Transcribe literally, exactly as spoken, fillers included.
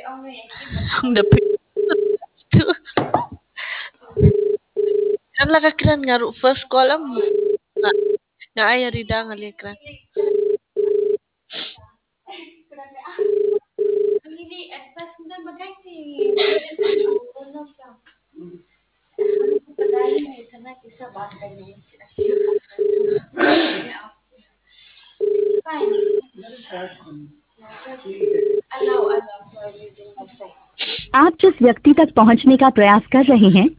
Dapit ang lakakran nga ro first call ang mo nga nga ay rida nga likran. आप जिस व्यक्ति तक पहुंचने का प्रयास कर रहे हैं